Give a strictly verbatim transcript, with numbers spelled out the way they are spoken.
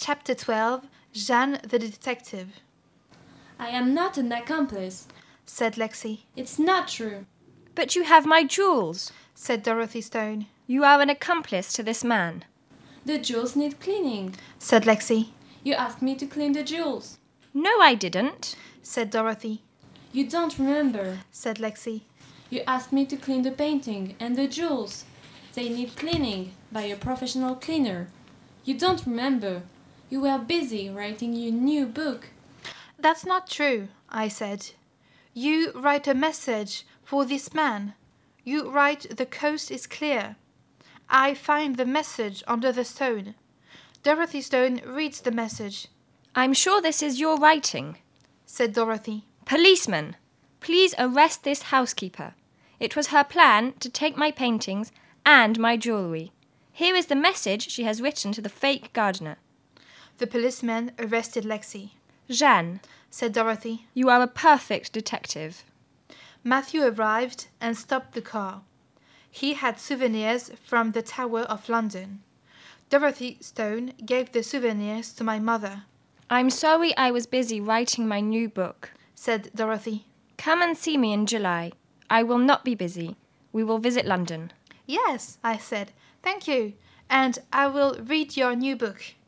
Chapter twelve. Jeanne the Detective. I am not an accomplice, said Lexi. It's not true. But you have my jewels, said Dorothy Stone. You are an accomplice to this man. The jewels need cleaning, said Lexi. You asked me to clean the jewels. No, I didn't, said Dorothy. You don't remember, said Lexi. You asked me to clean the painting and the jewels. They need cleaning by a professional cleaner. You don't remember. You were busy writing your new book. That's not true, I said. You write a message for this man. You write the coast is clear. I find the message under the stone. Dorothy Stone reads the message. I'm sure this is your writing, said Dorothy. Policeman, please arrest this housekeeper. It was her plan to take my paintings and my jewellery. Here is the message she has written to the fake gardener. The policeman arrested Lexi. Jeanne, said Dorothy, you are a perfect detective. Matthew arrived and stopped the car. He had souvenirs from the Tower of London. Dorothy Stone gave the souvenirs to my mother. I'm sorry I was busy writing my new book, said Dorothy. Come and see me in July. I will not be busy. We will visit London. Yes, I said. Thank you. And I will read your new book.